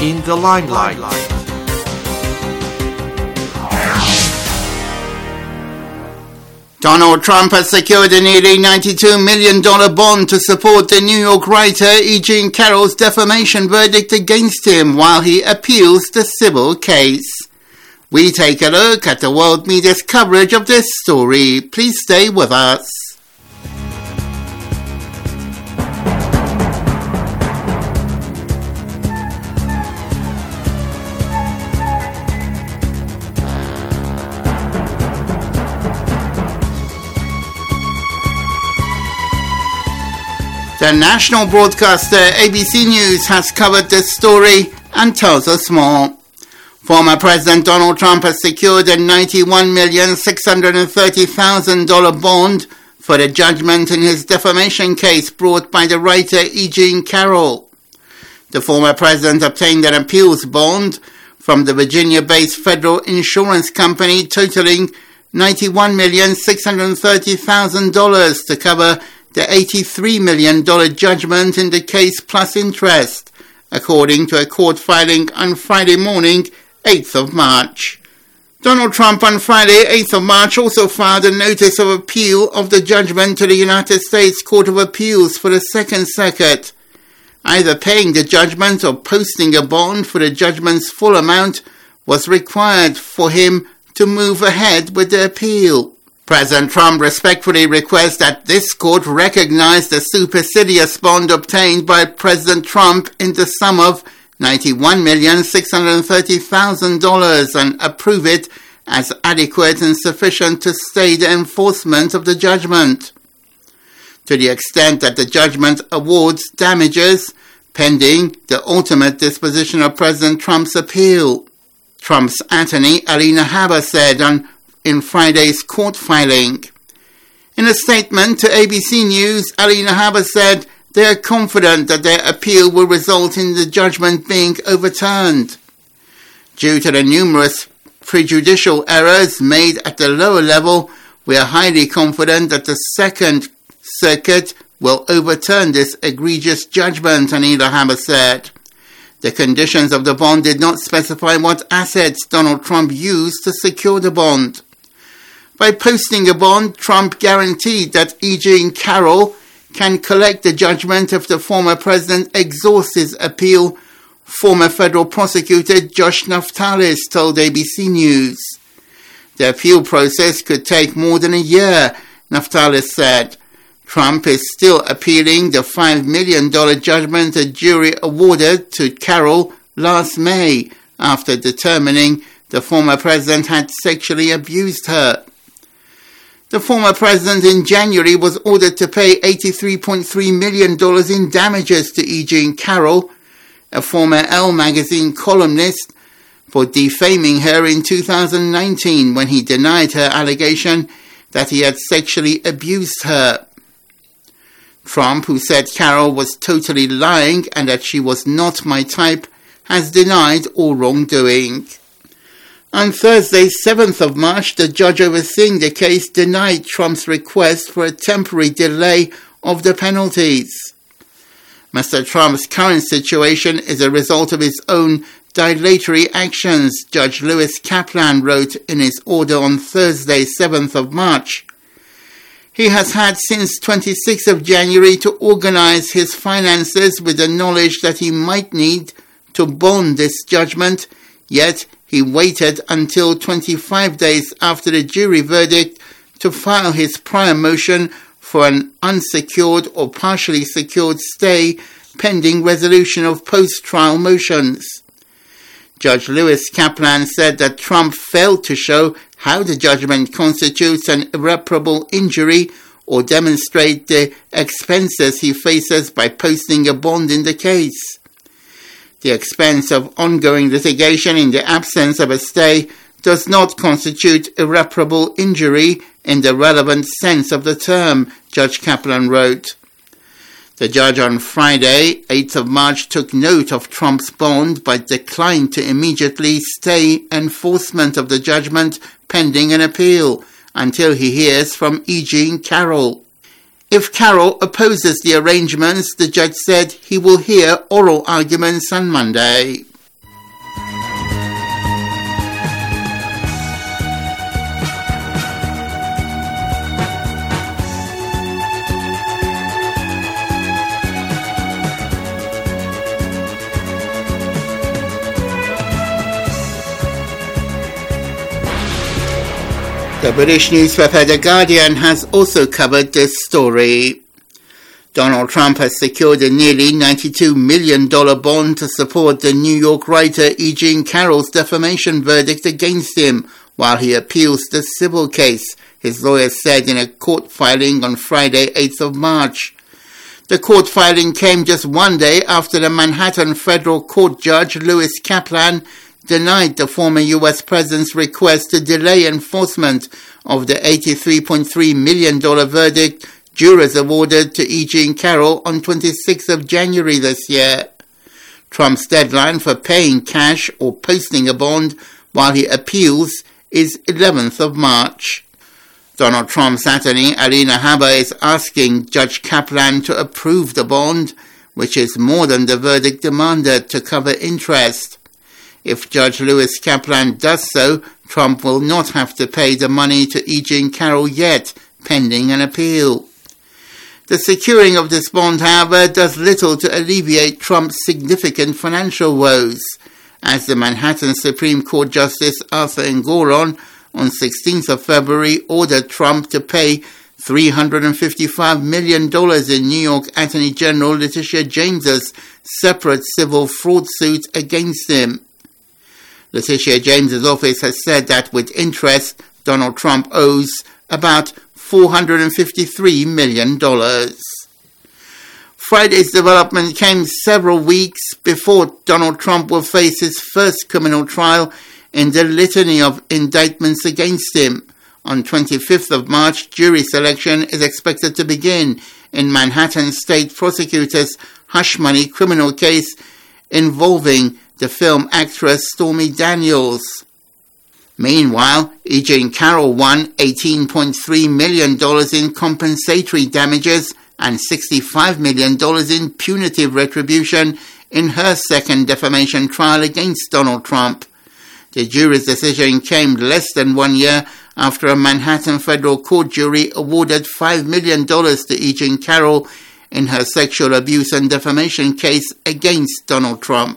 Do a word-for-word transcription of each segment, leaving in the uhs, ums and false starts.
in the limelight. Donald Trump has secured a nearly ninety-two million dollars bond to support the New York writer E. Jean Carroll's defamation verdict against him while he appeals the civil case. We take a look at the world media's coverage of this story. Please stay with us. The national broadcaster A B C News has covered this story and tells us more. Former President Donald Trump has secured a ninety-one million six hundred thirty thousand dollars bond for the judgment in his defamation case brought by the writer E. Jean Carroll. The former president obtained an appeals bond from the Virginia-based federal insurance company totaling ninety-one million six hundred thirty thousand dollars to cover the eighty-three million dollars judgment in the case plus interest, according to a court filing on Friday morning, eighth of March. Donald Trump on Friday, eighth of March, also filed a notice of appeal of the judgment to the United States Court of Appeals for the Second Circuit. Either paying the judgment or posting a bond for the judgment's full amount was required for him to move ahead with the appeal. President Trump respectfully requests that this court recognize the supersedeas bond obtained by President Trump in the sum of ninety-one million six hundred thirty thousand dollars and approve it as adequate and sufficient to stay the enforcement of the judgment. To the extent that the judgment awards damages, pending the ultimate disposition of President Trump's appeal. Trump's attorney, Alina Habba, said on in Friday's court filing. In a statement to A B C News, Alina Habba said they are confident that their appeal will result in the judgment being overturned. Due to the numerous prejudicial errors made at the lower level, we are highly confident that the Second Circuit will overturn this egregious judgment, Alina Habba said. The conditions of the bond did not specify what assets Donald Trump used to secure the bond. By posting a bond, Trump guaranteed that E. Jean Carroll can collect the judgment if the former president exhausts his appeal, former federal prosecutor Josh Naftalis told A B C News. The appeal process could take more than a year, Naftalis said. Trump is still appealing the five million dollars judgment a jury awarded to Carroll last May after determining the former president had sexually abused her. The former president in January was ordered to pay eighty-three point three million dollars in damages to E. Jean Carroll, a former Elle magazine columnist, for defaming her in two thousand nineteen when he denied her allegation that he had sexually abused her. Trump, who said Carroll was totally lying and that she was not my type, has denied all wrongdoing. On Thursday, seventh of March, the judge overseeing the case denied Trump's request for a temporary delay of the penalties. Mister Trump's current situation is a result of his own dilatory actions, Judge Lewis Kaplan wrote in his order on Thursday, seventh of March. He has had since twenty-sixth of January to organize his finances with the knowledge that he might need to bond this judgment, yet he waited until twenty-five days after the jury verdict to file his prior motion for an unsecured or partially secured stay pending resolution of post-trial motions. Judge Lewis Kaplan said that Trump failed to show how the judgment constitutes an irreparable injury or demonstrate the expenses he faces by posting a bond in the case. The expense of ongoing litigation in the absence of a stay does not constitute irreparable injury in the relevant sense of the term, Judge Kaplan wrote. The judge on Friday, eighth of March, took note of Trump's bond but declined to immediately stay enforcement of the judgment pending an appeal until he hears from E. Jean Carroll. If Carroll opposes the arrangements, the judge said he will hear oral arguments on Monday. The British newspaper The Guardian has also covered this story. Donald Trump has secured a nearly ninety-two million dollars bond to support the New York writer E. Jean Carroll's defamation verdict against him while he appeals the civil case, his lawyers said in a court filing on Friday, eighth of March. The court filing came just one day after the Manhattan federal court judge Lewis Kaplan denied the former U S president's request to delay enforcement of the eighty-three point three million dollars verdict jurors awarded to E. Jean Carroll on twenty-sixth of January this year. Trump's deadline for paying cash or posting a bond while he appeals is eleventh of March. Donald Trump's attorney, Alina Habba, is asking Judge Kaplan to approve the bond, which is more than the verdict demanded, to cover interest. If Judge Lewis Kaplan does so, Trump will not have to pay the money to E. Jean Carroll yet, pending an appeal. The securing of this bond, however, does little to alleviate Trump's significant financial woes, as the Manhattan Supreme Court Justice Arthur Engoron on sixteenth of February ordered Trump to pay three hundred fifty-five million dollars in New York Attorney General Letitia James's separate civil fraud suit against him. Letitia James's office has said that with interest, Donald Trump owes about four hundred fifty-three million dollars. Friday's development came several weeks before Donald Trump will face his first criminal trial in the litany of indictments against him. On twenty-fifth of March, jury selection is expected to begin in Manhattan State Prosecutor's hush money criminal case involving the film actress Stormy Daniels. Meanwhile, E. Jean Carroll won eighteen point three million dollars in compensatory damages and sixty-five million dollars in punitive retribution in her second defamation trial against Donald Trump. The jury's decision came less than one year after a Manhattan federal court jury awarded five million dollars to E. Jean Carroll in her sexual abuse and defamation case against Donald Trump.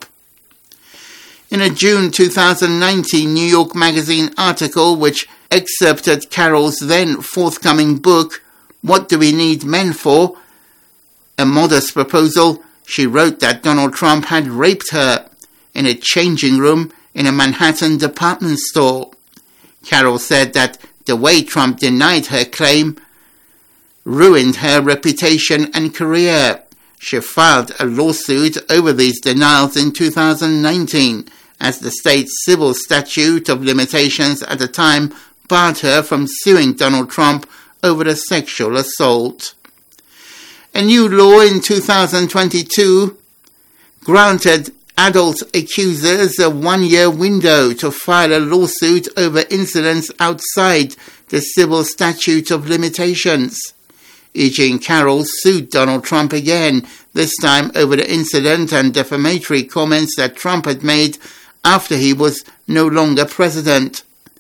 In a June two thousand nineteen New York Magazine article which excerpted Carroll's then forthcoming book, What Do We Need Men For?, a modest proposal, she wrote that Donald Trump had raped her in a changing room in a Manhattan department store. Carroll said that the way Trump denied her claim ruined her reputation and career. She filed a lawsuit over these denials in two thousand nineteen, as the state's civil statute of limitations at the time barred her from suing Donald Trump over the sexual assault. A new law in two thousand twenty-two granted adult accusers a one-year window to file a lawsuit over incidents outside the civil statute of limitations. E. Jean Carroll sued Donald Trump again, this time over the incident and defamatory comments that Trump had made after he was no longer president.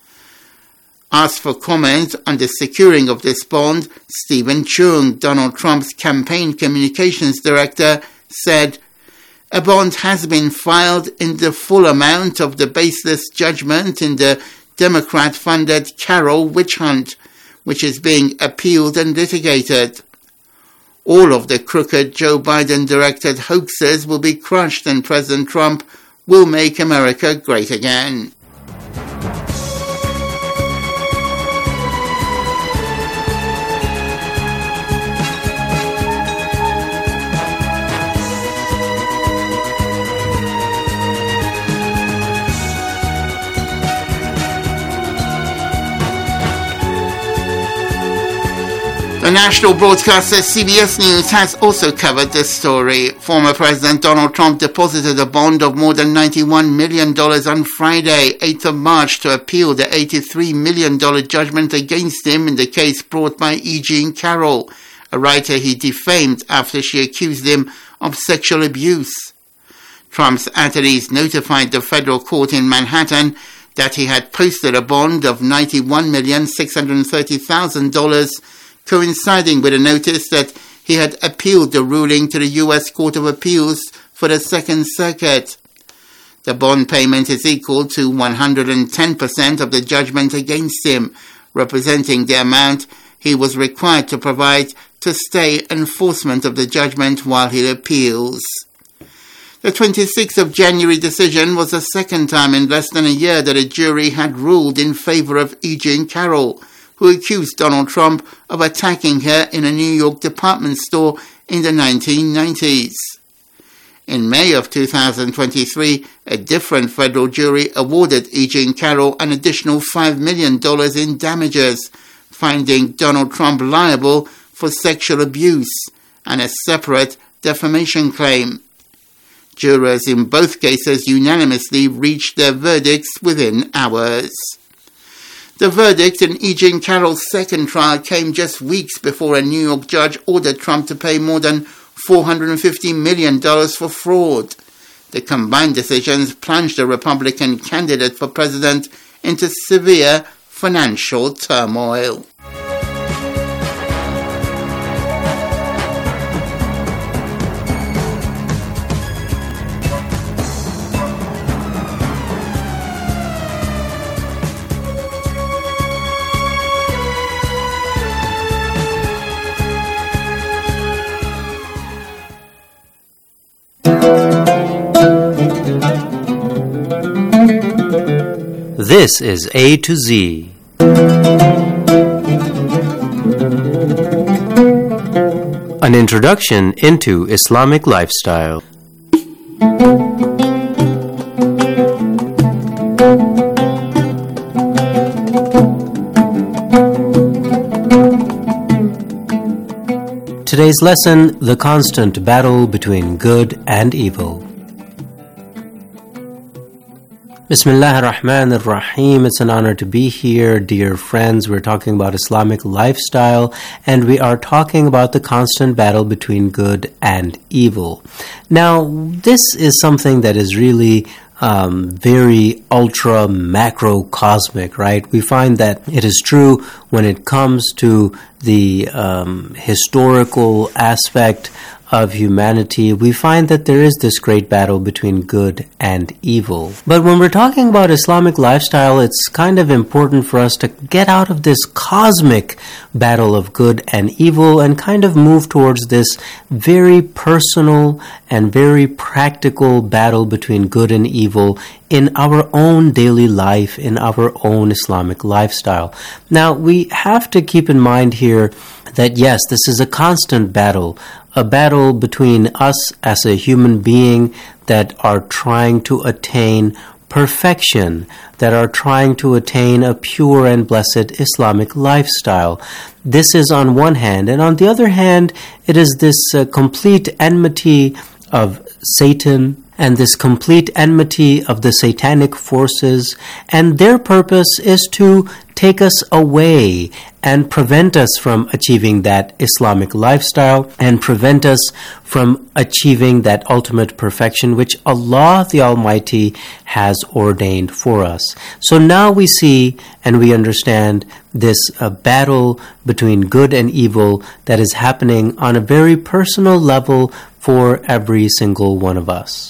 Asked for comment on the securing of this bond, Stephen Chung, Donald Trump's campaign communications director, said, "A bond has been filed in the full amount of the baseless judgment in the Democrat-funded Carroll witch hunt, which is being appealed and litigated. All of the crooked Joe Biden-directed hoaxes will be crushed and President Trump will make America great again." The national broadcaster C B S News has also covered this story. Former President Donald Trump deposited a bond of more than ninety-one million dollars on Friday, eighth of March, to appeal the eighty-three million dollars judgment against him in the case brought by E. Jean Carroll, a writer he defamed after she accused him of sexual abuse. Trump's attorneys notified the federal court in Manhattan that he had posted a bond of ninety-one million six hundred thirty thousand dollars, coinciding with a notice that he had appealed the ruling to the U S Court of Appeals for the Second Circuit. The bond payment is equal to one hundred ten percent of the judgment against him, representing the amount he was required to provide to stay enforcement of the judgment while he appeals. The twenty-sixth of January decision was the second time in less than a year that a jury had ruled in favor of E. Jean Carroll, who accused Donald Trump of attacking her in a New York department store in the nineteen nineties. In May of two thousand twenty-three, a different federal jury awarded E. Jean Carroll an additional five million dollars in damages, finding Donald Trump liable for sexual abuse and a separate defamation claim. Jurors in both cases unanimously reached their verdicts within hours. The verdict in E. Jean Carroll's second trial came just weeks before a New York judge ordered Trump to pay more than four hundred fifty million dollars for fraud. The combined decisions plunged the Republican candidate for president into severe financial turmoil. This is A to Z. An introduction into Islamic lifestyle. Today's lesson, the constant battle between good and evil. Bismillah ar-Rahman ar-Rahim. It's an honor to be here, dear friends. We're talking about Islamic lifestyle, and we are talking about the constant battle between good and evil. Now, this is something that is really um, very ultra macrocosmic, right? We find that it is true when it comes to the um, historical aspect of humanity. We find that there is this great battle between good and evil. But when we're talking about Islamic lifestyle, it's kind of important for us to get out of this cosmic battle of good and evil and kind of move towards this very personal and very practical battle between good and evil in our own daily life, in our own Islamic lifestyle. Now, we have to keep in mind here that yes, this is a constant battle, a battle between us as a human being that are trying to attain perfection, that are trying to attain a pure and blessed Islamic lifestyle. This is on one hand, and on the other hand, it is this uh, complete enmity of Satan and this complete enmity of the satanic forces, and their purpose is to take us away and prevent us from achieving that Islamic lifestyle and prevent us from achieving that ultimate perfection which Allah the Almighty has ordained for us. So now we see and we understand this uh, battle between good and evil that is happening on a very personal level for every single one of us.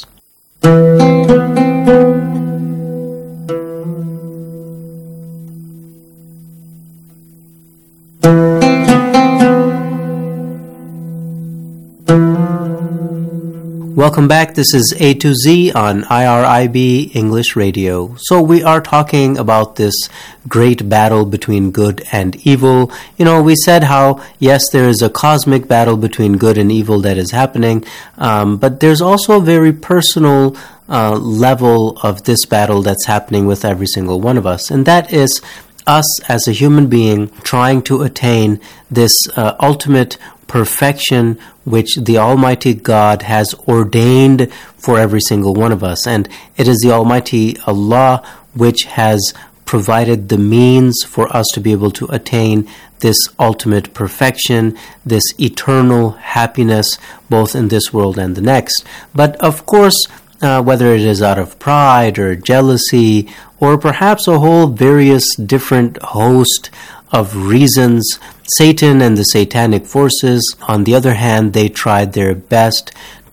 Welcome back. This is A to Z on I R I B English Radio. So we are talking about this great battle between good and evil. You know, we said how, yes, there is a cosmic battle between good and evil that is happening, um, but there's also a very personal uh, level of this battle that's happening with every single one of us, and that is us as a human being trying to attain this uh, ultimate perfection which the Almighty God has ordained for every single one of us. And it is the Almighty Allah which has provided the means for us to be able to attain this ultimate perfection, this eternal happiness, both in this world and the next. But of course, uh, whether it is out of pride or jealousy, or perhaps a whole various different host of reasons, Satan and the satanic forces, on the other hand, they tried their best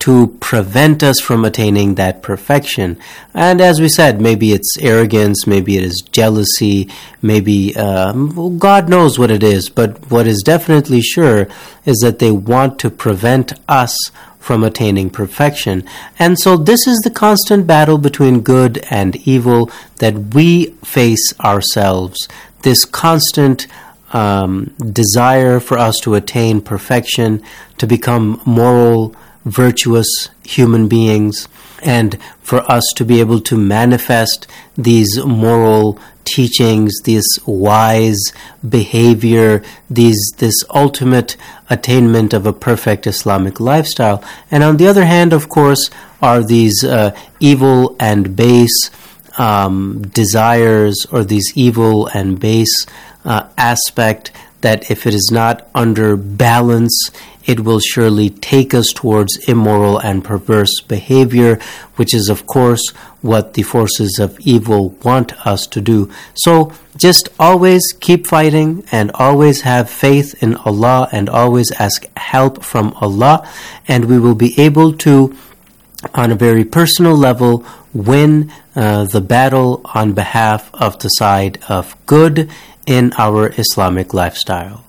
to prevent us from attaining that perfection. And as we said, maybe it's arrogance, maybe it is jealousy, maybe um, well, God knows what it is, but what is definitely sure is that they want to prevent us from attaining perfection. And so this is the constant battle between good and evil that we face ourselves, this constant um, desire for us to attain perfection, to become moral, virtuous human beings, and for us to be able to manifest these moral teachings, this wise behavior, these this ultimate attainment of a perfect Islamic lifestyle. And on the other hand, of course, are these uh, evil and base um, desires, or these evil and base uh, aspect that if it is not under balance, it will surely take us towards immoral and perverse behavior, which is, of course, what the forces of evil want us to do. So just always keep fighting and always have faith in Allah and always ask help from Allah, and we will be able to, on a very personal level, win uh, the battle on behalf of the side of good in our Islamic lifestyle.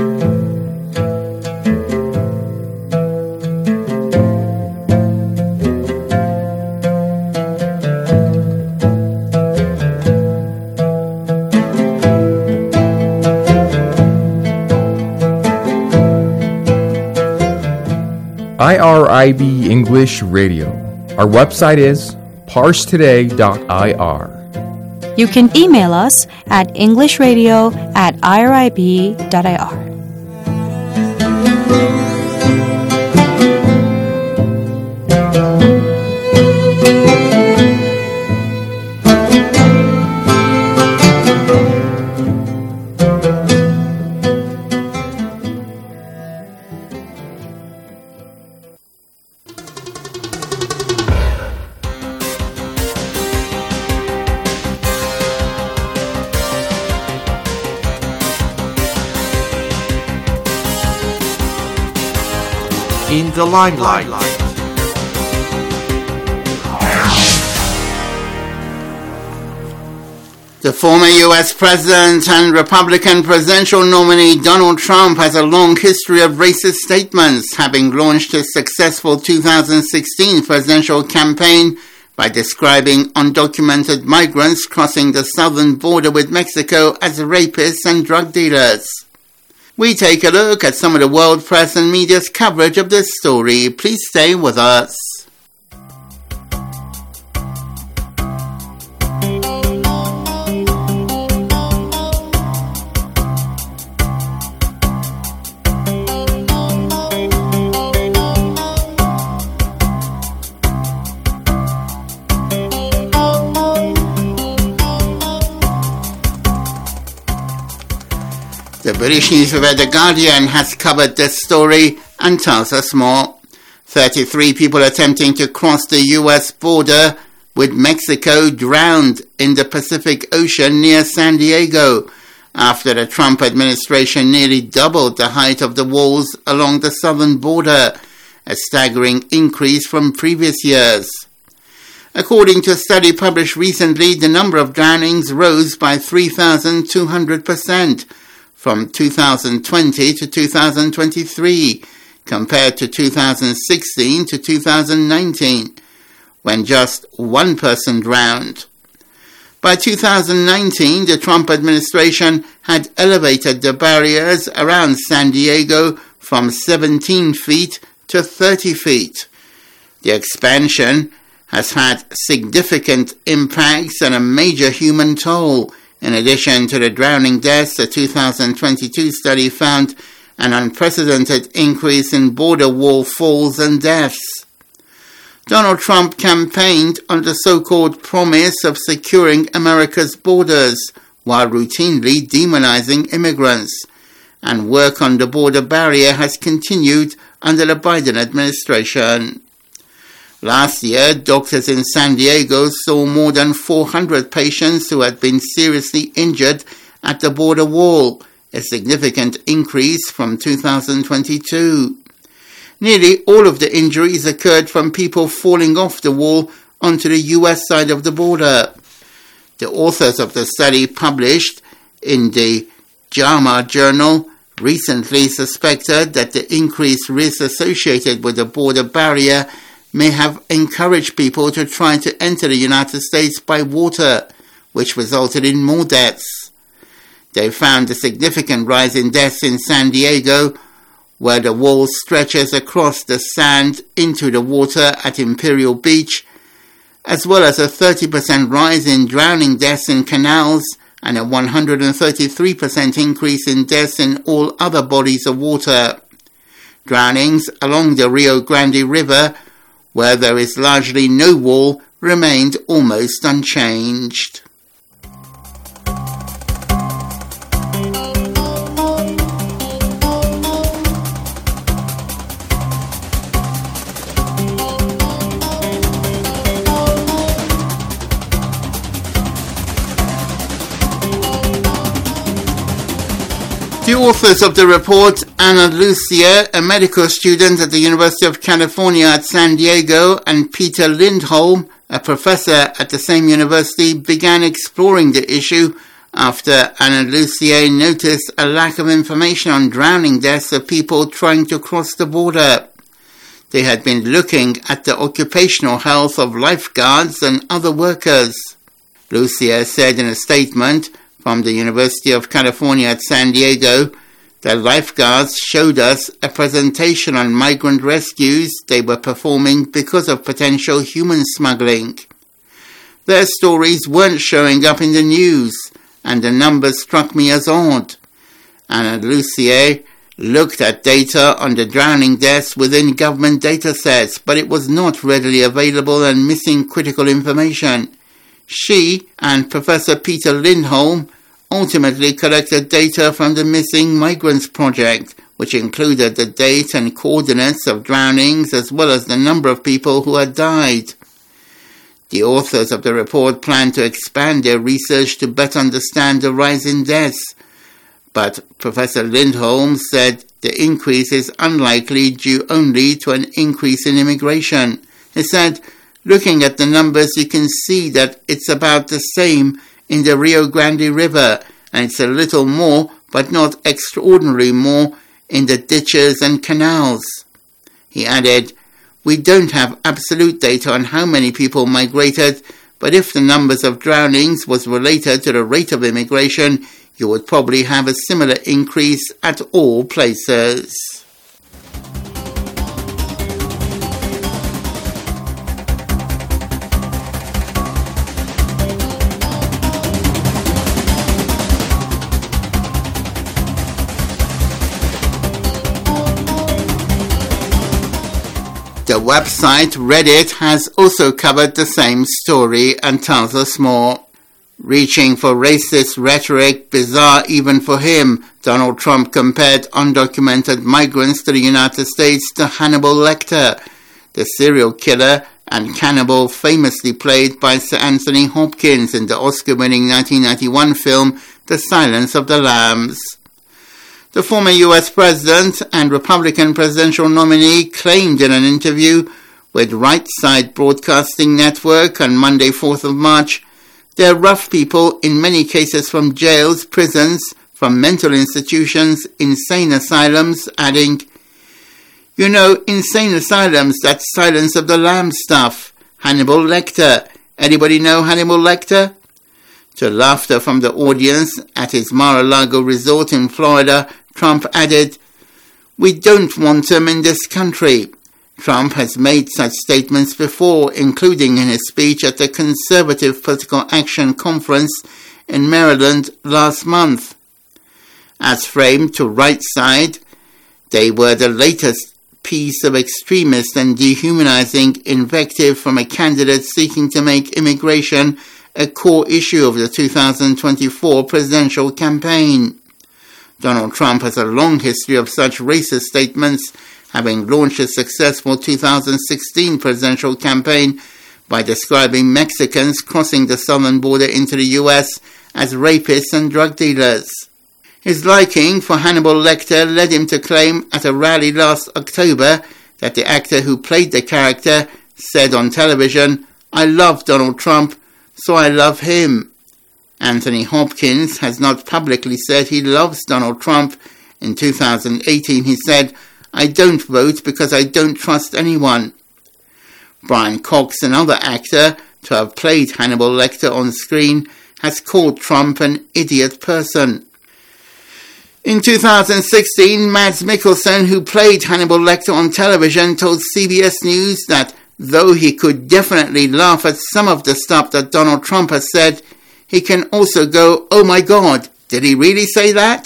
I R I B English Radio. Our website is parse today dot I R. You can email us at englishradio at I R I B dot I R. In the limelight. The former U S President and Republican presidential nominee Donald Trump has a long history of racist statements, having launched his successful two thousand sixteen presidential campaign by describing undocumented migrants crossing the southern border with Mexico as rapists and drug dealers. We take a look at some of the world press and media's coverage of this story. Please stay with us. The British newspaper The Guardian has covered this story and tells us more. thirty-three people attempting to cross the U S border with Mexico drowned in the Pacific Ocean near San Diego after the Trump administration nearly doubled the height of the walls along the southern border, a staggering increase from previous years. According to a study published recently, the number of drownings rose by three thousand two hundred percent. From two thousand twenty to two thousand twenty-three, compared to two thousand sixteen to two thousand nineteen, when just one person drowned. By two thousand nineteen, the Trump administration had elevated the barriers around San Diego from seventeen feet to thirty feet. The expansion has had significant impacts and a major human toll. In addition to the drowning deaths, a two thousand twenty-two study found an unprecedented increase in border wall falls and deaths. Donald Trump campaigned on the so-called promise of securing America's borders while routinely demonizing immigrants, and work on the border barrier has continued under the Biden administration. Last year, doctors in San Diego saw more than four hundred patients who had been seriously injured at the border wall, a significant increase from two thousand twenty-two. Nearly all of the injuries occurred from people falling off the wall onto the U S side of the border. The authors of the study, published in the JAMA Journal, recently suspected that the increased risk associated with the border barrier may have encouraged people to try to enter the United States by water, which resulted in more deaths. They found a significant rise in deaths in San Diego, where the wall stretches across the sand into the water at Imperial Beach, as well as a thirty percent rise in drowning deaths in canals and a one hundred thirty-three percent increase in deaths in all other bodies of water. Drownings along the Rio Grande River, where there is largely no wall, remained almost unchanged. The authors of the report, Ana Lucia, a medical student at the University of California at San Diego, and Peter Lindholm, a professor at the same university, began exploring the issue after Ana Lucia noticed a lack of information on drowning deaths of people trying to cross the border. They had been looking at the occupational health of lifeguards and other workers. Lucia said in a statement from the University of California at San Diego, the lifeguards showed us a presentation on migrant rescues they were performing because of potential human smuggling. Their stories weren't showing up in the news, and the numbers struck me as odd. Ana Lucia looked at data on the drowning deaths within government data sets, but it was not readily available and missing critical information. She and Professor Peter Lindholm ultimately collected data from the Missing Migrants Project, which included the date and coordinates of drownings as well as the number of people who had died. The authors of the report plan to expand their research to better understand the rise in deaths, but Professor Lindholm said the increase is unlikely due only to an increase in immigration. He said, looking at the numbers, you can see that it's about the same in the Rio Grande River, and it's a little more, but not extraordinarily more, in the ditches and canals. He added, we don't have absolute data on how many people migrated, but if the numbers of drownings was related to the rate of immigration, you would probably have a similar increase at all places. The website Reddit has also covered the same story and tells us more. Reaching for racist rhetoric, bizarre even for him, Donald Trump compared undocumented migrants to the United States to Hannibal Lecter, the serial killer and cannibal famously played by Sir Anthony Hopkins in the Oscar-winning nineteen ninety-one film The Silence of the Lambs. The former U S president and Republican presidential nominee claimed in an interview with Right Side Broadcasting Network on Monday, fourth of March, they're rough people, in many cases from jails, prisons, from mental institutions, insane asylums, adding, you know, insane asylums, that's Silence of the Lambs stuff. Hannibal Lecter. Anybody know Hannibal Lecter? To laughter from the audience at his Mar-a-Lago resort in Florida, Trump added, we don't want him in this country. Trump has made such statements before, including in his speech at the Conservative Political Action Conference in Maryland last month. As framed to Right Side, they were the latest piece of extremist and dehumanizing invective from a candidate seeking to make immigration a core issue of the two thousand twenty-four presidential campaign. Donald Trump has a long history of such racist statements, having launched a successful two thousand sixteen presidential campaign by describing Mexicans crossing the southern border into the U S as rapists and drug dealers. His liking for Hannibal Lecter led him to claim at a rally last October that the actor who played the character said on television, "I love Donald Trump, so I love him." Anthony Hopkins has not publicly said he loves Donald Trump. In two thousand eighteen, he said, "I don't vote because I don't trust anyone." Brian Cox, another actor to have played Hannibal Lecter on screen, has called Trump an idiot person. In two thousand sixteen, Mads Mikkelsen, who played Hannibal Lecter on television, told C B S News that though he could definitely laugh at some of the stuff that Donald Trump has said, he can also go, "Oh my God, did he really say that?"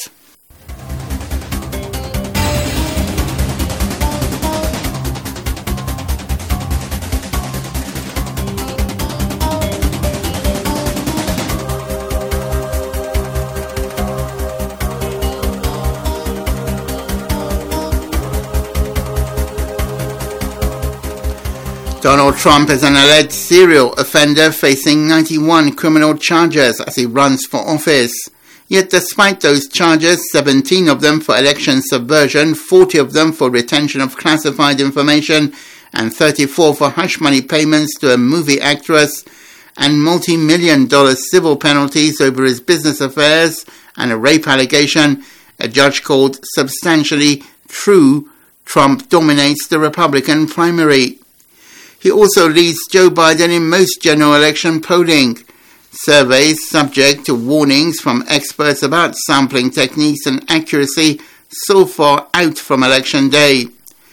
Donald Trump is an alleged serial offender facing ninety-one criminal charges as he runs for office. Yet despite those charges, seventeen of them for election subversion, forty of them for retention of classified information, and thirty-four for hush money payments to a movie actress, and multi-million dollar civil penalties over his business affairs and a rape allegation, a judge called substantially true, Trump dominates the Republican primary. He also leads Joe Biden in most general election polling. Surveys subject to warnings from experts about sampling techniques and accuracy so far out from Election Day.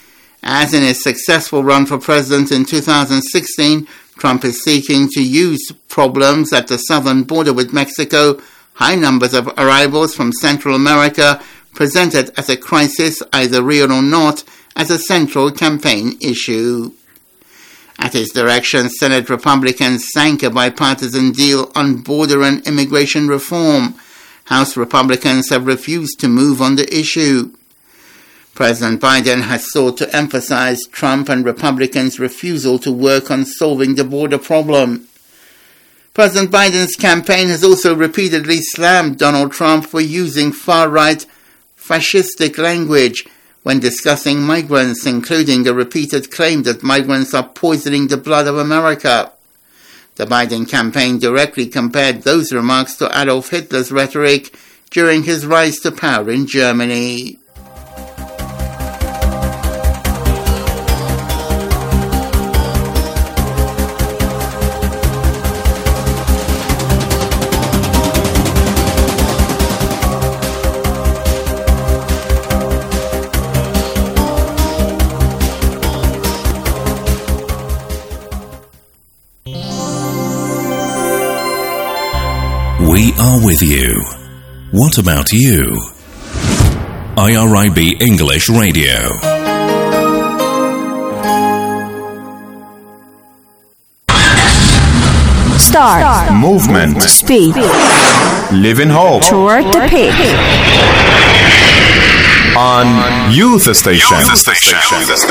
As in his successful run for president in two thousand sixteen, Trump is seeking to use problems at the southern border with Mexico, high numbers of arrivals from Central America, presented as a crisis, either real or not, as a central campaign issue. At his direction, Senate Republicans sank a bipartisan deal on border and immigration reform. House Republicans have refused to move on the issue. President Biden has sought to emphasize Trump and Republicans' refusal to work on solving the border problem. President Biden's campaign has also repeatedly slammed Donald Trump for using far-right fascistic language when discussing migrants, including a repeated claim that migrants are poisoning the blood of America. The Biden campaign directly compared those remarks to Adolf Hitler's rhetoric during his rise to power in Germany. We are with you. What about you? I R I B English Radio. Start. Start. Movement. Speed. Live in hope. Toward the peak. On Youth Station. Youth Station.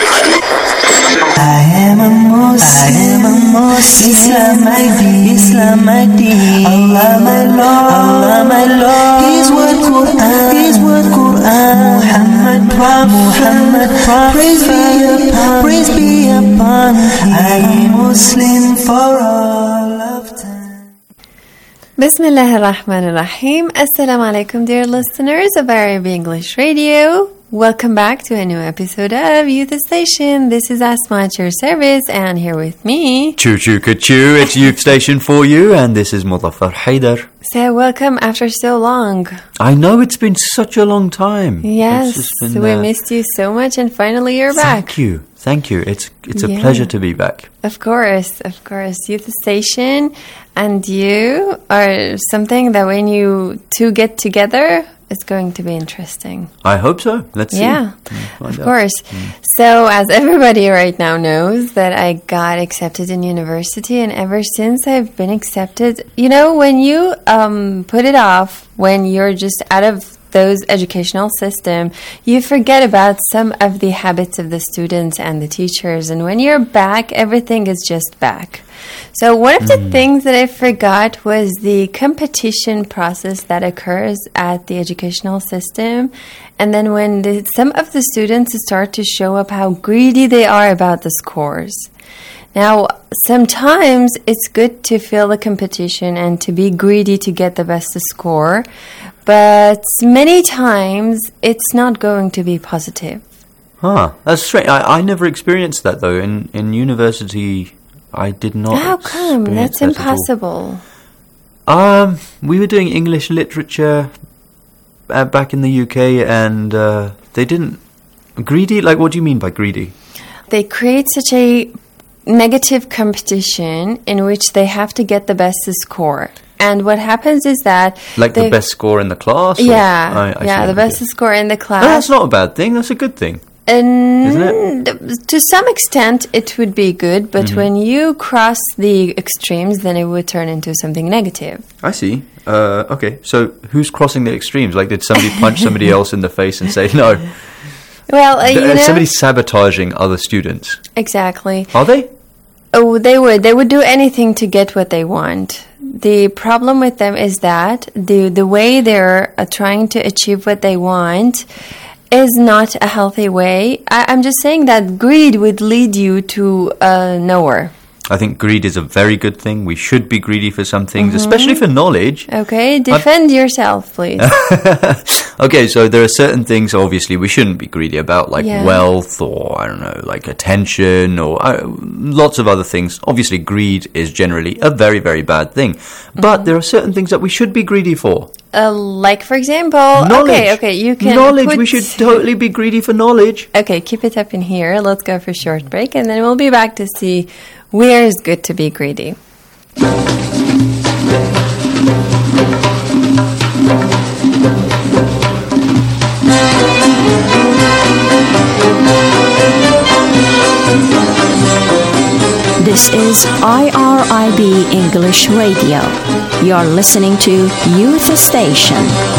I am a Muslim, I am a Muslim. Islam my deen, Islam my deen. Allah my Lord, Allah my Lord. His word Quran, His word Quran. Muhammad Prophet, Muhammad Prophet. Praise be upon, praise be upon him. I am Muslim for all of time. Bismillah ar-Rahman ar-Rahim. Assalamu alaikum, dear listeners of I R I B English Radio. Welcome back to a new episode of Youth Station. This is Asma at your service, and here with me, Choo choo ka-choo, it's Youth Station for you, and this is Muzaffar Haidar. So welcome after so long. I know it's been such a long time. Yes, been, we uh, missed you so much, and finally you're thank back. Thank you, thank you. It's it's a yeah. pleasure to be back. Of course, of course. Youth Station and you are something that when you two get together, it's going to be interesting. I hope so. Let's see. Yeah, of course. Mm. So, as everybody right now knows, that I got accepted in university, and ever since I've been accepted, you know, when you um, put it off, when you're just out of those educational system, you forget about some of the habits of the students and the teachers. And when you're back, everything is just back. So one of the mm. things that I forgot was the competition process that occurs at the educational system. And then when the, some of the students start to show up how greedy they are about the scores. Now, sometimes it's good to feel the competition and to be greedy to get the best score. But many times it's not going to be positive. Huh, that's strange. I, I never experienced that though. In, in university... I did not. How come? That's that impossible. Um, we were doing English literature uh, back in the U K, and uh, they didn't greedy. Like, what do you mean by greedy? They create such a negative competition in which they have to get the best score. And what happens is that... Like the best score in the class? Yeah, I, I yeah, the best score in the class. No, that's not a bad thing. That's a good thing. And to some extent, it would be good, but mm-hmm. when you cross the extremes, then it would turn into something negative. I see. Uh, okay, so who's crossing the extremes? Like, did somebody punch somebody else in the face and say no? Well, uh, you know, somebody's sabotaging other students. Exactly. Are they? Oh, they would. They would do anything to get what they want. The problem with them is that the the way they're uh, trying to achieve what they want is not a healthy way. I, I'm just saying that greed would lead you to uh, nowhere. I think greed is a very good thing. We should be greedy for some things, mm-hmm. especially for knowledge. Okay, defend uh, yourself, please. Okay, so there are certain things, obviously, we shouldn't be greedy about, like yeah. wealth or, I don't know, like attention or uh, lots of other things. Obviously, greed is generally a very, very bad thing. Mm-hmm. But there are certain things that we should be greedy for. Uh, like, for example, knowledge. okay, okay, you can knowledge. Put... We should totally be greedy for knowledge. Okay, keep it up in here. Let's go for a short break, and then we'll be back to see where is good to be greedy. This is I R I B English Radio. You're listening to Youth Station.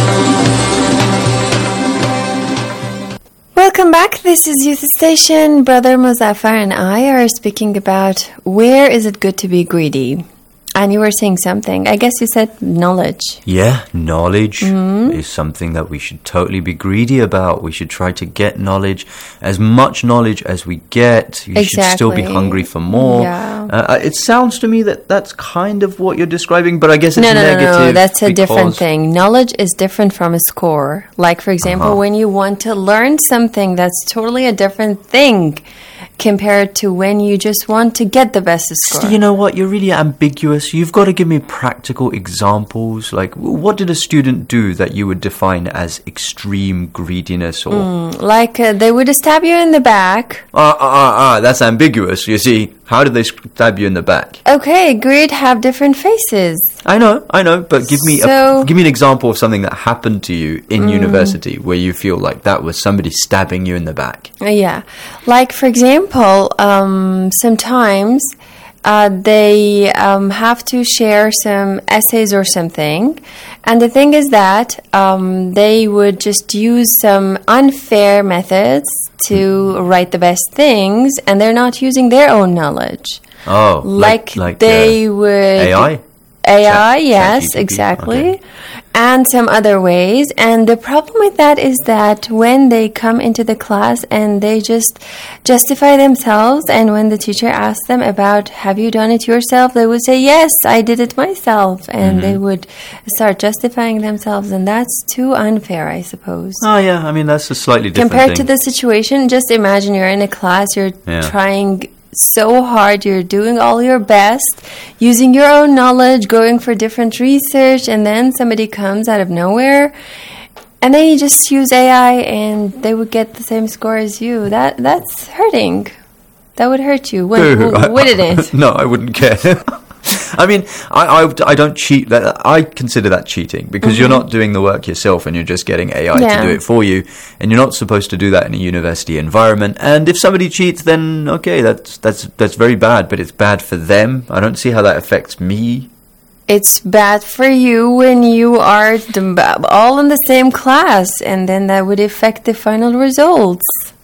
Welcome back. This is Youth Station. Brother Muzaffar and I are speaking about where is it good to be greedy. And you were saying something. I guess you said knowledge. Yeah, knowledge mm-hmm. is something that we should totally be greedy about. We should try to get knowledge. As much knowledge as we get, you exactly. should still be hungry for more. Yeah. Uh, it sounds to me that that's kind of what you're describing, but I guess it's no, no, negative. No, no, that's a different thing. Knowledge is different from a score. Like, for example, uh-huh. when you want to learn something, that's totally a different thing compared to when you just want to get the best score. You know what? You're really ambiguous. You've got to give me practical examples. Like, what did a student do that you would define as extreme greediness? Or mm, like, uh, they would stab you in the back. Ah, ah, ah, ah, that's ambiguous. You see, how did they stab you in the back? Okay, greed have different faces. I know, I know, but give me so, a, give me an example of something that happened to you in mm, university where you feel like that was somebody stabbing you in the back. Uh, yeah, like for example, um, sometimes uh, they um, have to share some essays or something, and the thing is that um, they would just use some unfair methods to mm. write the best things, and they're not using their own knowledge. Oh, like, like, like they uh, would A I? A I, Chat, yes, Chat G P T. exactly. Okay. And some other ways. And the problem with that is that when they come into the class and they just justify themselves, and when the teacher asks them about, have you done it yourself? They would say, yes, I did it myself. And mm-hmm. they would start justifying themselves. And that's too unfair, I suppose. Oh, yeah. I mean, that's a slightly different Compared thing. to the situation, just imagine you're in a class, you're yeah. trying so hard, you're doing all your best, using your own knowledge, going for different research, and then somebody comes out of nowhere, and then you just use A I, and they would get the same score as you. That that's hurting. That would hurt you, wouldn't, w- wouldn't it? No, I wouldn't care. I mean, I, I, I don't cheat. That I consider that cheating because mm-hmm. you're not doing the work yourself and you're just getting A I yeah. to do it for you, and you're not supposed to do that in a university environment. And if somebody cheats, then okay, that's that's that's very bad, but it's bad for them. I don't see how that affects me. it's bad for you when you are the, all in the same class, and then that would affect the final results.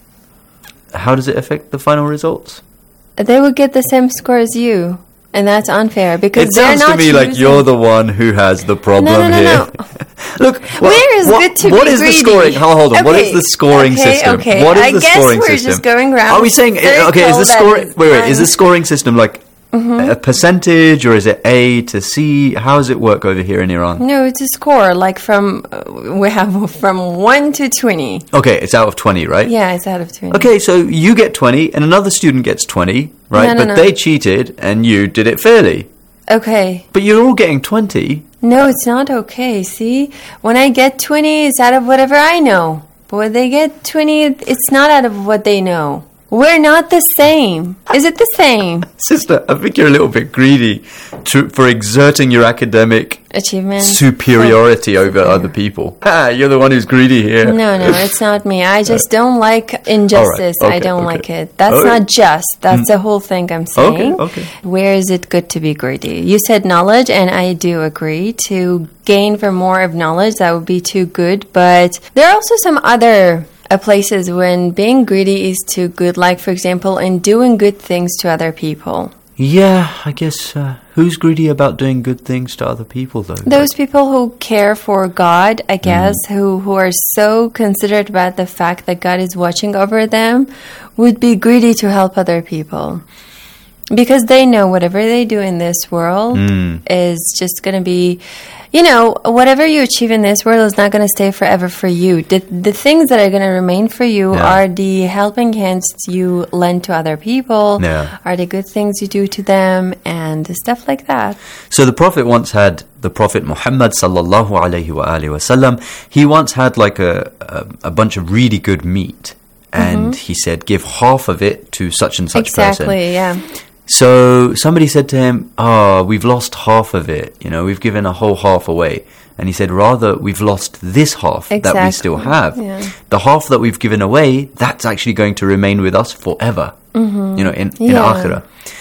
How does it affect the final results? They would get the same score as you, and that's unfair because it they're sounds not to me using... like you're the one who has the problem no, no, no, here. No. Look, what, where is what, good to what be is greedy? the scoring? Hold, hold on. Okay. What is the scoring okay, system? Okay, What is I the guess scoring we're system? just going around. Are we saying okay? Is the scoring? Wait, wait. Is the scoring system like mm-hmm. a percentage, or is it A to C? How does it work over here in Iran? No, it's a score. Like from uh, we have from one to twenty. Okay, it's out of twenty, right? Yeah, it's out of twenty. Okay, so you get twenty, and another student gets twenty, right? No, no, but no. they cheated, and you did it fairly. Okay. But you're all getting twenty. No, it's not okay. See, when I get twenty, it's out of whatever I know. But when they get twenty, it's not out of what they know. We're not the same. Is it the same? Sister, I think you're a little bit greedy to, for exerting your academic achievement superiority over yeah. other people. Ah, you're the one who's greedy here. No, no, it's not me. I just don't like injustice. Right. Okay, I don't okay. like it. That's okay. not just. That's mm. the whole thing I'm saying. Okay, okay. Where is it good to be greedy? You said knowledge, and I do agree. To gain for more of knowledge, that would be too good. But there are also some other... Uh, places when being greedy is too good, like for example in doing good things to other people. Yeah, I guess uh, who's greedy about doing good things to other people though? Those like, people who care for God, I guess, mm. who, who are so considerate about the fact that God is watching over them, would be greedy to help other people. Because they know whatever they do in this world mm. is just going to be, you know, whatever you achieve in this world is not going to stay forever for you. The, the things that are going to remain for you yeah. are the helping hands you lend to other people, yeah. are the good things you do to them, and stuff like that. So the Prophet once had, the Prophet Muhammad sallallahu alayhi wa alihi wa sallam, he once had like a, a, a bunch of really good meat. And mm-hmm. he said, give half of it to such and such exactly, person. Exactly, yeah. So somebody said to him, oh, we've lost half of it. You know, we've given a whole half away. And he said, rather, we've lost this half exactly. that we still have. Yeah. The half that we've given away, that's actually going to remain with us forever, mm-hmm. you know, in, in yeah. Akhirah.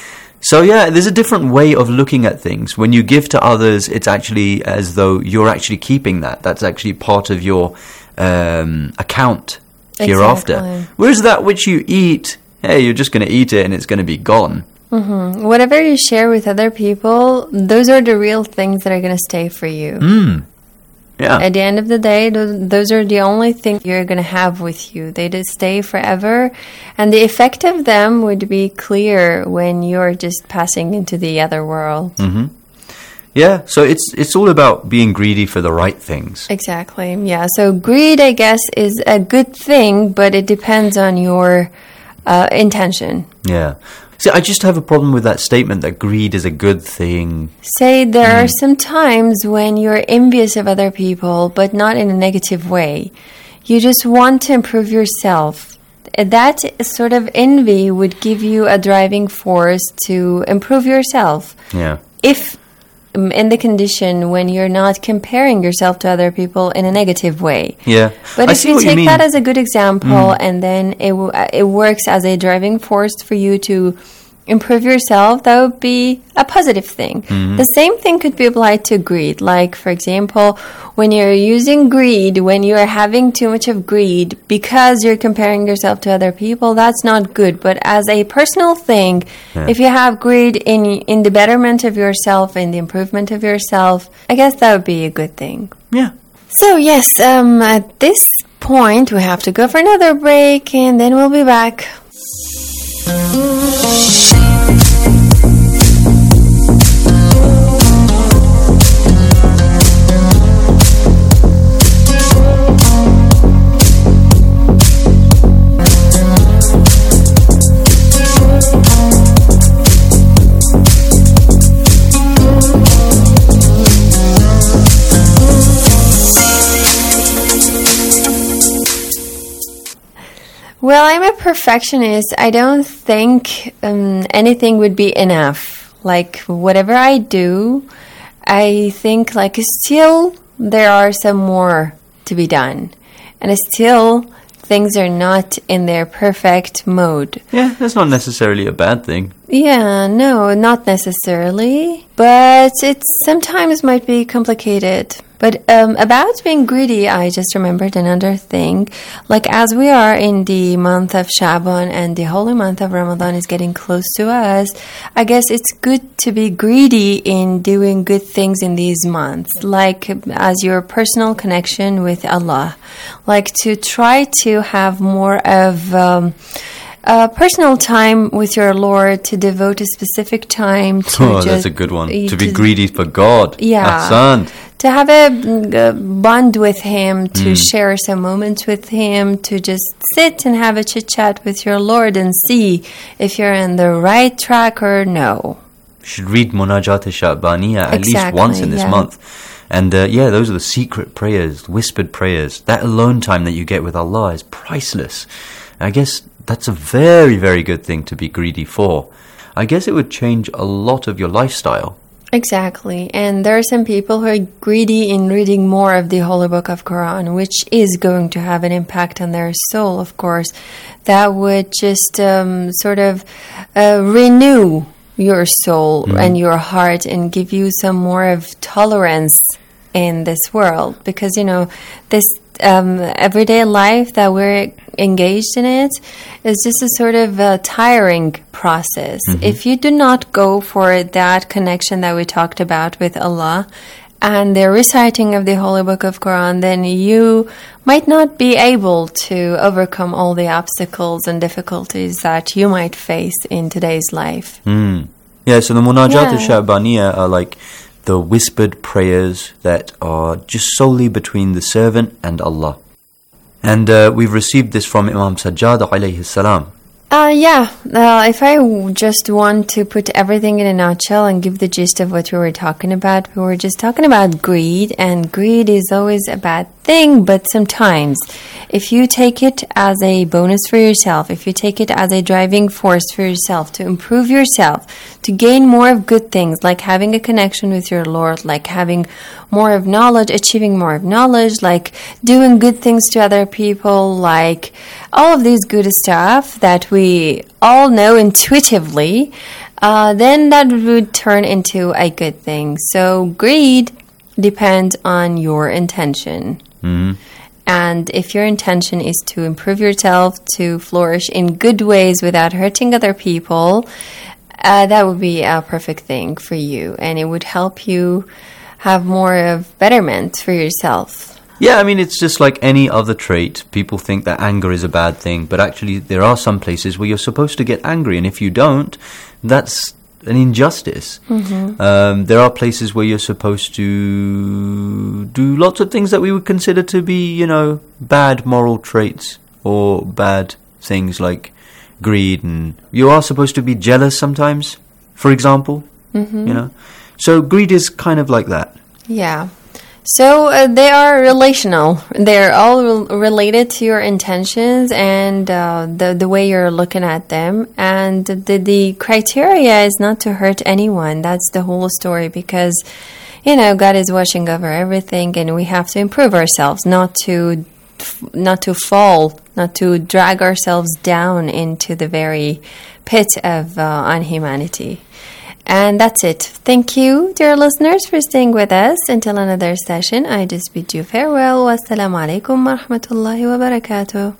So yeah, there's a different way of looking at things. When you give to others, it's actually as though you're actually keeping that. That's actually part of your um, account hereafter. Exactly. Whereas that which you eat, hey, you're just going to eat it and it's going to be gone. Mm-hmm. Whatever you share with other people, those are the real things that are going to stay for you. Mm. Yeah. At the end of the day, those, those are the only things you're going to have with you. They just stay forever. And the effect of them would be clear when you're just passing into the other world. Mm-hmm. Yeah, so it's it's all about being greedy for the right things. Exactly, yeah. So greed, I guess, is a good thing, but it depends on your uh, intention. Yeah. See, I just have a problem with that statement that greed is a good thing. Say there mm. are some times when you're envious of other people, but not in a negative way. You just want to improve yourself. That sort of envy would give you a driving force to improve yourself. Yeah. If in the condition when you're not comparing yourself to other people in a negative way. Yeah. But I if see you what take you mean. that as a good example mm. and then it w- it works as a driving force for you to improve yourself, that would be a positive thing. Mm-hmm. The same thing could be applied to greed. Like, for example, when you're using greed, when you're having too much of greed because you're comparing yourself to other people, that's not good. But as a personal thing, yeah. if you have greed in in the betterment of yourself, in the improvement of yourself, I guess that would be a good thing. Yeah. So, yes, um, at this point, we have to go for another break, and then we'll be back. Well, I'm a perfectionist. I don't think um, anything would be enough. Like, whatever I do, I think, like, still there are some more to be done. And still things are not in their perfect mode. Yeah, that's not necessarily a bad thing. Yeah, no, not necessarily. But it sometimes might be complicated. But um, about being greedy, I just remembered another thing. Like, as we are in the month of Shaban and the holy month of Ramadan is getting close to us, I guess it's good to be greedy in doing good things in these months. Like, as your personal connection with Allah. Like, to try to have more of... Um, Uh, personal time with your Lord, to devote a specific time to oh, just, that's a good one. To, to be to, greedy for God. Yeah. Ahsan. To have a, a bond with Him, to mm. share some moments with Him, to just sit and have a chit-chat with your Lord and see if you're on the right track or no. You should read Munajat al-Sha'baniyah at exactly, least once in this yeah. month. And uh, yeah, those are the secret prayers, whispered prayers. That alone time that you get with Allah is priceless. I guess that's a very, very good thing to be greedy for. I guess it would change a lot of your lifestyle. Exactly. And there are some people who are greedy in reading more of the Holy Book of Quran, which is going to have an impact on their soul, of course. That would just um, sort of uh, renew your soul mm. and your heart and give you some more of tolerance in this world. Because, you know, this um, everyday life that we're engaged in it is just a sort of a tiring process. Mm-hmm. If you do not go for that connection that we talked about with Allah and the reciting of the Holy Book of Quran, then you might not be able to overcome all the obstacles and difficulties that you might face in today's life. Mm. Yeah, so the Munajat al-Sha'baniyah are like the whispered prayers that are just solely between the servant and Allah. And uh, we've received this from Imam Sajjad alayhi salam. Uh, yeah, uh, if I w- just want to put everything in a nutshell and give the gist of what we were talking about, we were just talking about greed, and greed is always a bad thing, but sometimes if you take it as a bonus for yourself, if you take it as a driving force for yourself to improve yourself, to gain more of good things, like having a connection with your Lord, like having more of knowledge, achieving more of knowledge, like doing good things to other people, like all of these good stuff that we all know intuitively, uh, then that would turn into a good thing. So greed depends on your intention. Mm-hmm. And if your intention is to improve yourself, to flourish in good ways without hurting other people, uh, that would be a perfect thing for you. And it would help you have more of betterment for yourself. Yeah, I mean, it's just like any other trait. People think that anger is a bad thing, but actually there are some places where you're supposed to get angry, and if you don't, that's an injustice. Mm-hmm. Um, there are places where you're supposed to do lots of things that we would consider to be, you know, bad moral traits or bad things like greed, and you are supposed to be jealous sometimes, for example, mm-hmm. you know. So greed is kind of like that. Yeah. So uh, they are relational. They're all re- related to your intentions and uh, the the way you're looking at them. And the the criteria is not to hurt anyone. That's the whole story, because, you know, God is watching over everything, and we have to improve ourselves, not to not to fall, not to drag ourselves down into the very pit of uh, unhumanity. And that's it. Thank you, dear listeners, for staying with us. Until another session, I just bid you farewell. Wassalamu alaikum wa rahmatullahi wa barakatuh.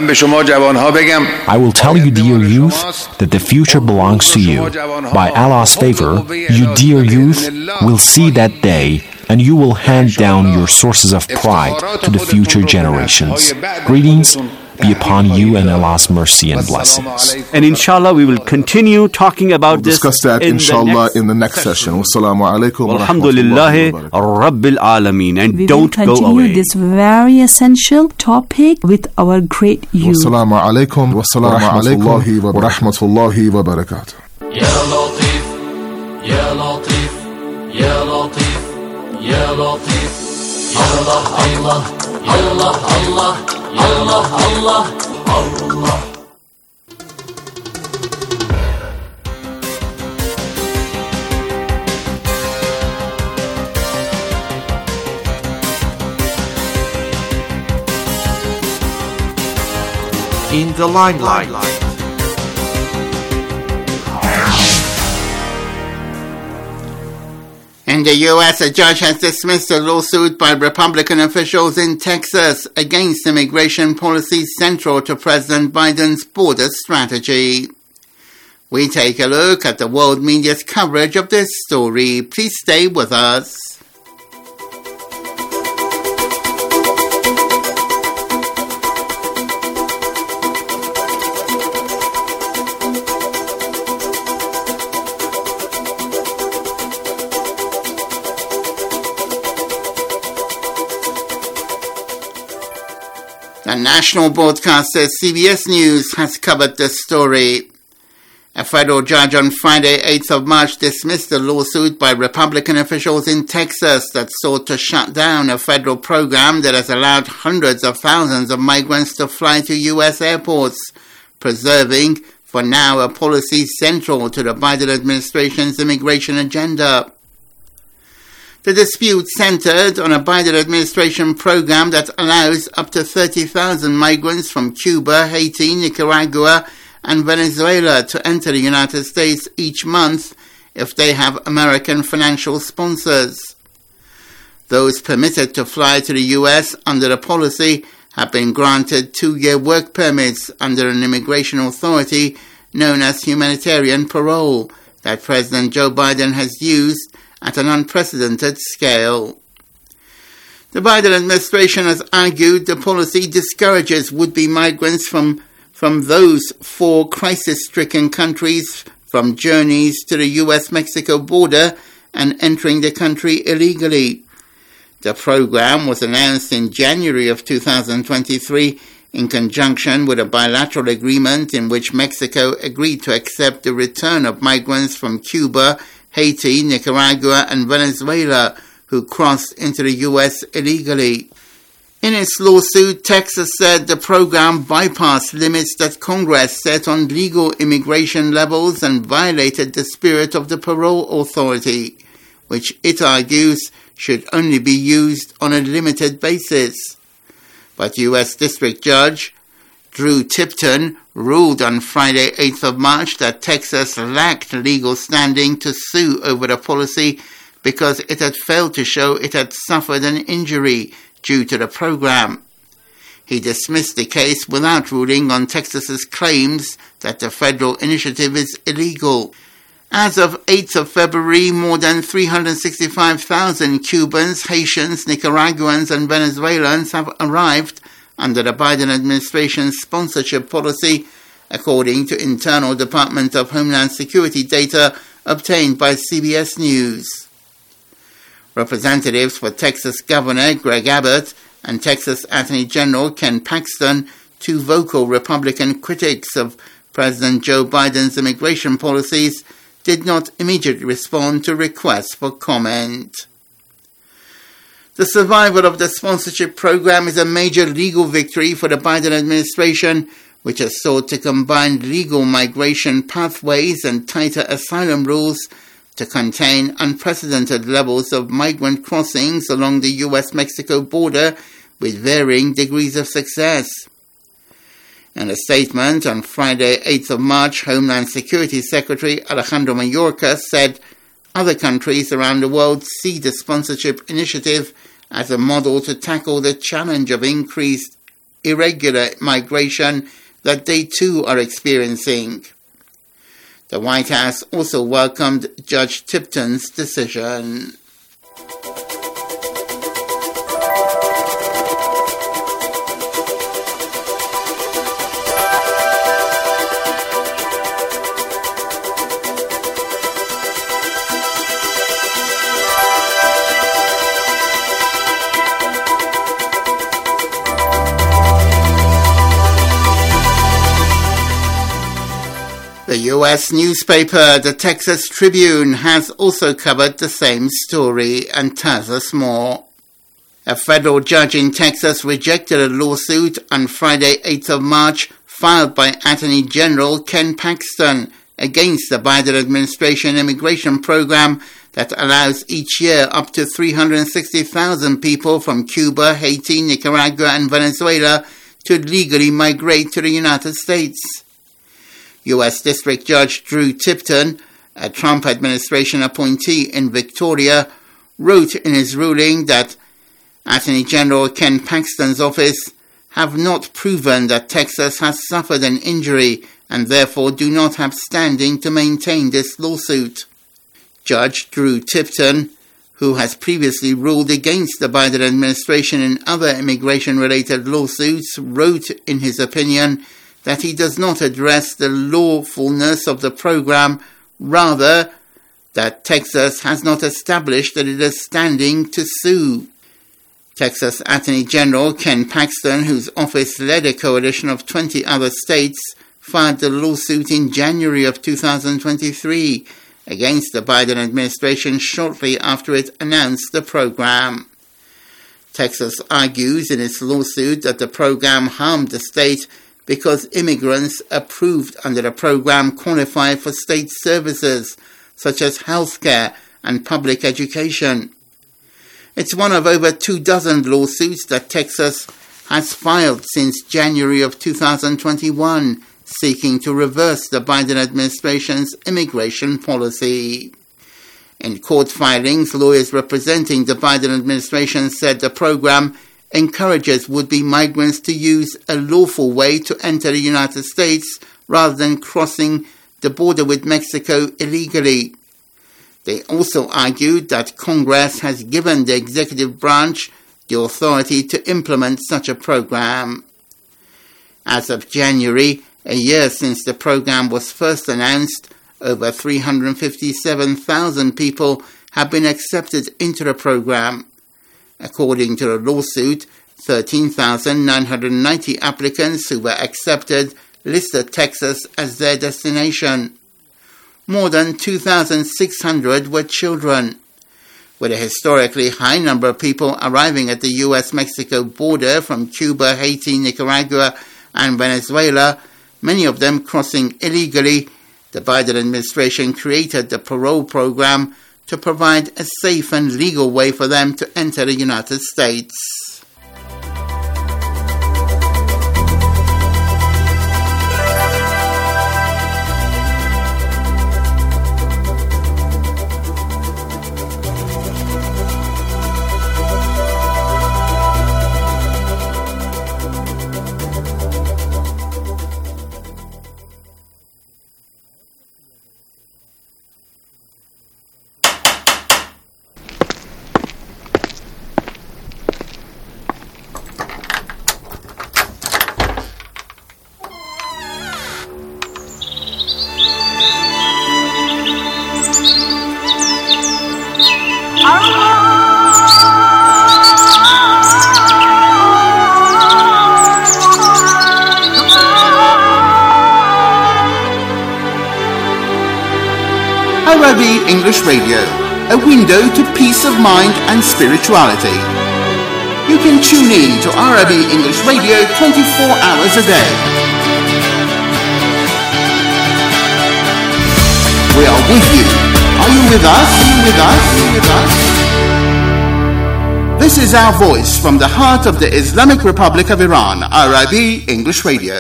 I will tell you, dear youth, that the future belongs to you. By Allah's favor, you, dear youth, will see that day, and you will hand down your sources of pride to the future generations. Greetings be upon you and Allah's mercy and blessings. And inshallah, we will continue talking about we'll this. Discuss that, in inshallah, the in the next session. Wassalamu alaikum wa Alhamdulillahi Rabbil Alameen. And we don't will go away. continue this very essential topic with our great youth. Wassalamu alaikum wa rahmatullahi wa rahmatullahi wa barakatuh. Ya Latif, Ya Latif, Ya Latif, Ya Latif, Allah, Allah, Allah, Allah, Allah, Allah, Allah. In the limelight. In the U S, a judge has dismissed a lawsuit by Republican officials in Texas against immigration policies central to President Biden's border strategy. We take a look at the world media's coverage of this story. Please stay with us. The national broadcaster C B S News has covered this story. A federal judge on Friday, eighth of March, dismissed a lawsuit by Republican officials in Texas that sought to shut down a federal program that has allowed hundreds of thousands of migrants to fly to U S airports, preserving, for now, a policy central to the Biden administration's immigration agenda. The dispute centered on a Biden administration program that allows up to thirty thousand migrants from Cuba, Haiti, Nicaragua, and Venezuela to enter the United States each month if they have American financial sponsors. Those permitted to fly to the U S under the policy have been granted two-year work permits under an immigration authority known as humanitarian parole that President Joe Biden has used at an unprecedented scale. The Biden administration has argued the policy discourages would-be migrants from, from those four crisis-stricken countries from journeys to the U S Mexico border and entering the country illegally. The program was announced in January of two thousand twenty-three in conjunction with a bilateral agreement in which Mexico agreed to accept the return of migrants from Cuba, Haiti, Nicaragua, and Venezuela who crossed into the U S illegally. In its lawsuit, Texas said the program bypassed limits that Congress set on legal immigration levels and violated the spirit of the parole authority, which it argues should only be used on a limited basis. But U S District Judge Drew Tipton ruled on Friday, eighth of March, that Texas lacked legal standing to sue over the policy because it had failed to show it had suffered an injury due to the program. He dismissed the case without ruling on Texas's claims that the federal initiative is illegal. As of eighth of February, more than three hundred sixty-five thousand Cubans, Haitians, Nicaraguans, and Venezuelans have arrived under the Biden administration's sponsorship policy, according to internal Department of Homeland Security data obtained by C B S News. Representatives for Texas Governor Greg Abbott and Texas Attorney General Ken Paxton, two vocal Republican critics of President Joe Biden's immigration policies, did not immediately respond to requests for comment. The survival of the sponsorship program is a major legal victory for the Biden administration, which has sought to combine legal migration pathways and tighter asylum rules to contain unprecedented levels of migrant crossings along the U S Mexico border with varying degrees of success. In a statement on Friday, eighth of March, Homeland Security Secretary Alejandro Mayorkas said other countries around the world see the sponsorship initiative as a model to tackle the challenge of increased irregular migration that they too are experiencing. The White House also welcomed Judge Tipton's decision. The U S newspaper, the Texas Tribune, has also covered the same story and tells us more. A federal judge in Texas rejected a lawsuit on Friday, eighth of March, filed by Attorney General Ken Paxton against the Biden administration immigration program that allows each year up to three hundred sixty thousand people from Cuba, Haiti, Nicaragua, and Venezuela to legally migrate to the United States. U S District Judge Drew Tipton, a Trump administration appointee in Victoria, wrote in his ruling that Attorney General Ken Paxton's office have not proven that Texas has suffered an injury and therefore do not have standing to maintain this lawsuit. Judge Drew Tipton, who has previously ruled against the Biden administration in other immigration-related lawsuits, wrote in his opinion that he does not address the lawfulness of the program, rather that Texas has not established that it is standing to sue. Texas Attorney General Ken Paxton, whose office led a coalition of twenty other states, filed the lawsuit in January of two thousand twenty-three against the Biden administration shortly after it announced the program. Texas argues in its lawsuit that the program harmed the state because immigrants approved under the program qualify for state services such as health care and public education. It's one of over two dozen lawsuits that Texas has filed since January of two thousand twenty-one, seeking to reverse the Biden administration's immigration policy. In court filings, lawyers representing the Biden administration said the program encourages would-be migrants to use a lawful way to enter the United States rather than crossing the border with Mexico illegally. They also argued that Congress has given the executive branch the authority to implement such a program. As of January, a year since the program was first announced, over three hundred fifty-seven thousand people have been accepted into the program. According to the lawsuit, thirteen thousand nine hundred ninety applicants who were accepted listed Texas as their destination. More than two thousand six hundred were children. With a historically high number of people arriving at the U S Mexico border from Cuba, Haiti, Nicaragua, and Venezuela, many of them crossing illegally, the Biden administration created the parole program to provide a safe and legal way for them to enter the United States. English Radio, a window to peace of mind and spirituality. You can tune in to R I B English Radio twenty-four hours a day. We are with you. Are you with us? Are you with us? Are you with us? This is our voice from the heart of the Islamic Republic of Iran, R I B English Radio.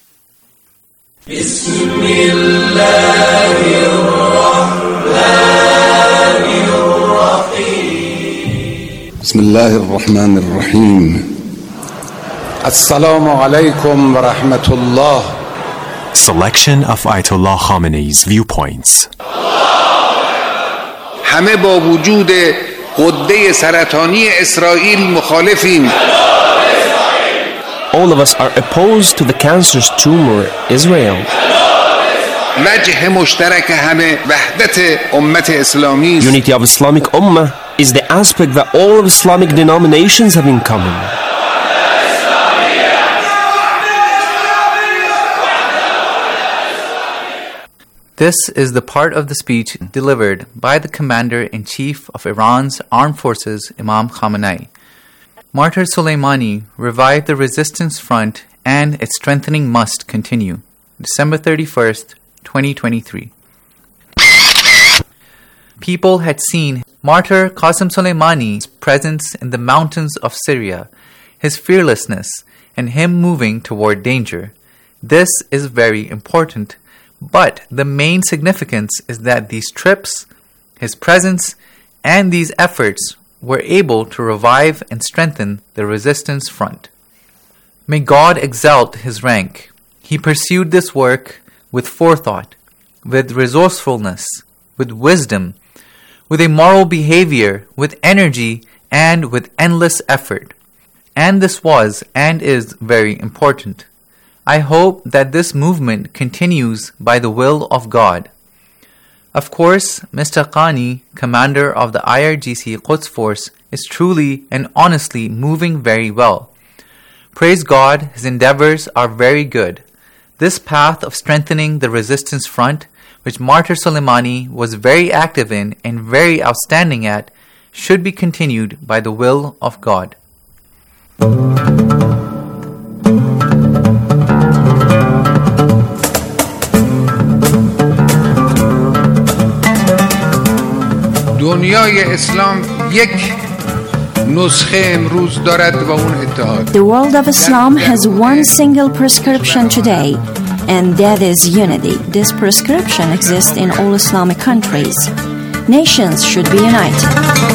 بسم الله الرحمن الرحيم السلام عليكم ورحمة الله. Selection of Ayatollah Khamenei's viewpoints. همه با وجود غده سرطانی اسرائیل مخالفیم. All of us are opposed to the cancerous tumor Israel. وجه مشترک همه وحدت امت اسلامی. Unity of Islamic Ummah is the aspect that all of Islamic denominations have in common. This is the part of the speech delivered by the Commander-in-Chief of Iran's Armed Forces, Imam Khamenei. Martyr Soleimani revived the resistance front and its strengthening must continue. December thirty-first, twenty twenty-three. People had seen Martyr Qasem Soleimani's presence in the mountains of Syria, his fearlessness, and him moving toward danger. This is very important, but the main significance is that these trips, his presence, and these efforts were able to revive and strengthen the resistance front. May God exalt his rank. He pursued this work with forethought, with resourcefulness, with wisdom, with a moral behavior, with energy, and with endless effort. And this was and is very important. I hope that this movement continues by the will of God. Of course, Mister Qani, commander of the I R G C Quds Force, is truly and honestly moving very well. Praise God, his endeavors are very good. This path of strengthening the resistance front, which Martyr Soleimani was very active in and very outstanding at, should be continued by the will of God. دنیای اسلام یک نسخه امروز دارد و اون اتحاد. The world of Islam has one single prescription today, and that is unity. This prescription exists in all Islamic countries. Nations should be united.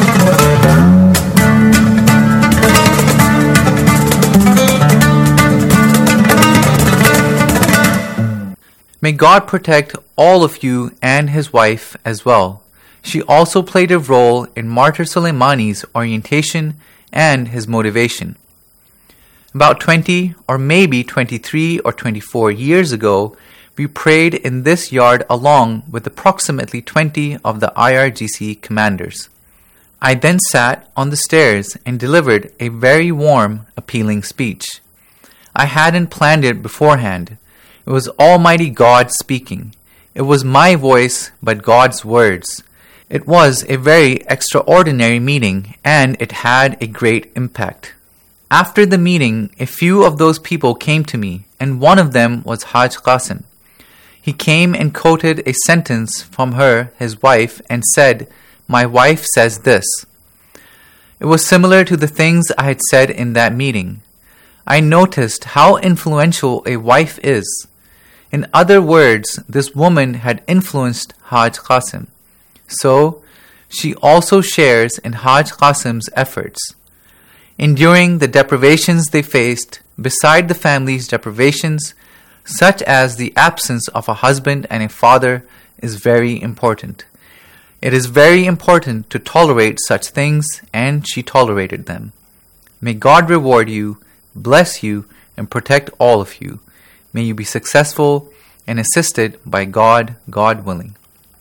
May God protect all of you and his wife as well. She also played a role in Martyr Soleimani's orientation and his motivation. About twenty or maybe twenty-three or twenty-four years ago, we prayed in this yard along with approximately twenty of the I R G C commanders. I then sat on the stairs and delivered a very warm, appealing speech. I hadn't planned it beforehand. It was Almighty God speaking. It was my voice, but God's words. It was a very extraordinary meeting, and it had a great impact. After the meeting, a few of those people came to me, and one of them was Haj Qasim. He came and quoted a sentence from her, his wife, and said, "My wife says this." It was similar to the things I had said in that meeting. I noticed how influential a wife is. In other words, this woman had influenced Haj Qasim. So, she also shares in Haj Qasim's efforts. Enduring the deprivations they faced, beside the family's deprivations, such as the absence of a husband and a father, is very important. It is very important to tolerate such things, and she tolerated them. May God reward you, bless you, and protect all of you. May you be successful and assisted by God, God willing.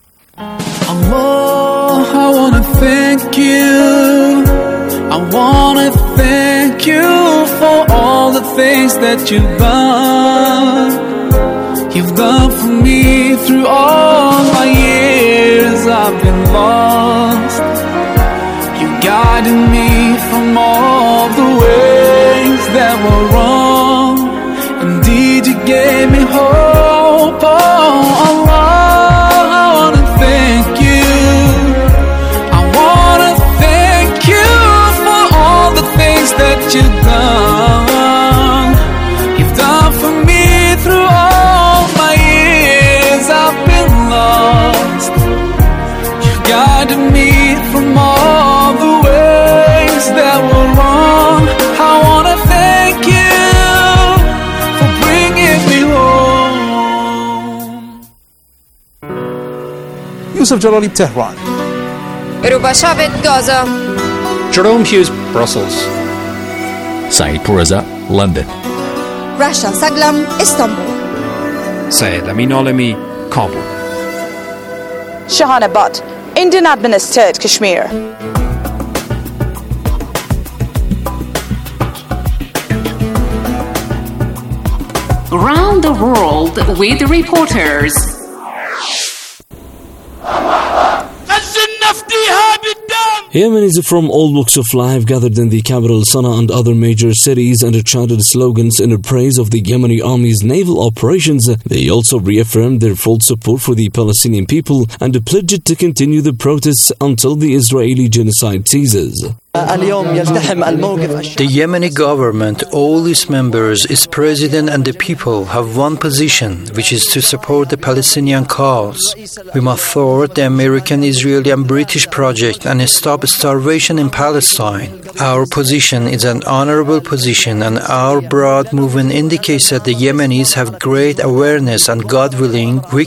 Allah, I wanna thank you. I wanna thank you for all the things that you've done. You've done for me through all my years I've been lost. You guided me from all the ways that were wrong. Indeed, you gave me hope. Oh, Allah, I wanna thank you. I wanna thank you for all the things that you've done. You've done for me through all my years I've been lost. You guided me from all the ways that were wrong. I wanna thank you for bringing me home. Yusuf Jalali, Tehran. Rubashavet, Gaza. Jerome Hughes, Brussels. Saeed Pourreza, London. Rasha Saglam, Istanbul. Syed Amin Alemi, Kabul. Shahana Butt, Indian administered Kashmir. Around the world with reporters. Yemenis from all walks of life gathered in the capital Sana'a and other major cities and chanted slogans in praise of the Yemeni army's naval operations. They also reaffirmed their full support for the Palestinian people and pledged to continue the protests until the Israeli genocide ceases. The Yemeni government, all its members, its president and the people have one position, which is to support the Palestinian cause. We must thwart the American, Israeli and British project and stop starvation in Palestine. Our position is an honorable position, and our broad movement indicates that the Yemenis have great awareness, and God willing, we